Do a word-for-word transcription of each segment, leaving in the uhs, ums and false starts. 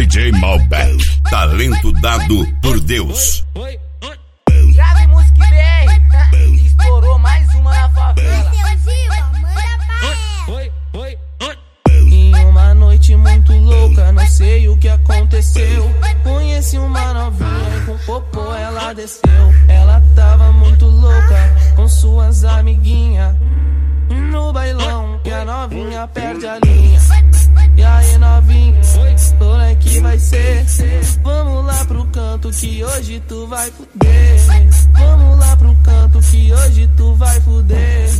J Malbec, talento dado por Deus. Grave música I B R, estourou mais uma na favela. Em uma noite muito louca, não sei o que aconteceu. Conheci uma novinha e com popô ela desceu. Ela tava muito louca com suas amiguinhas no bailão, que a novinha perde a linha. E aí novinha, estoura que vai ser. Vamos lá pro canto que hoje tu vai fuder. Vamos lá pro canto que hoje tu vai fuder.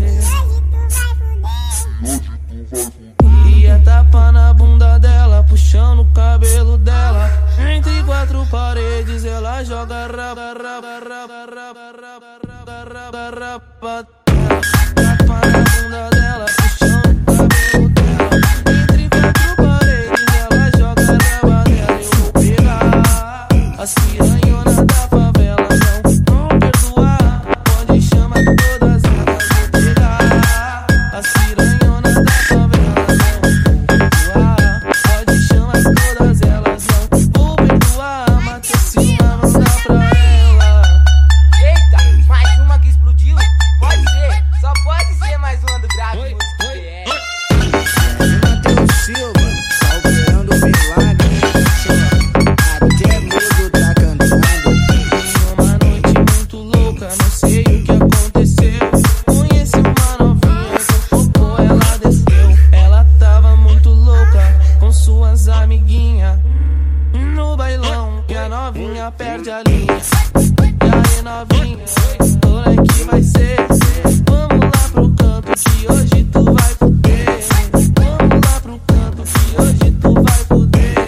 Ia tapa na bunda dela, puxando o cabelo dela. Entre quatro paredes ela joga raba, raba, raba, raba, raba, raba, raba. Tapa na bunda dela, puxando o cabelo dela. Entre quatro paredes ela joga raba dela. Eu vou pegar as piranhonas da favela, não vão perdoar. Pode chamar todas elas, vou pegar as piranhonas da favela. No bailão, que a novinha perde a linha. E aí novinha, estoura que vai ser. Vamos lá pro canto que hoje tu vai fuder. Vamos lá pro canto que hoje tu vai fuder.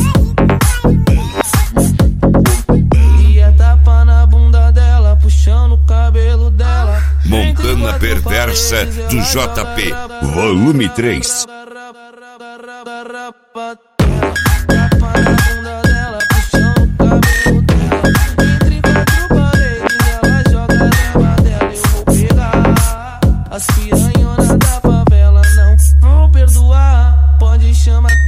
Ia tapa na bunda dela, puxando o cabelo dela. Montana Perversa do J P, volume três. Tapa na bunda dela, puxando o cabelo dela. Entre quatro paredes ela joga raba dela. Eu vou pegar as piranhonas da favela, não vão perdoar. Pode chamar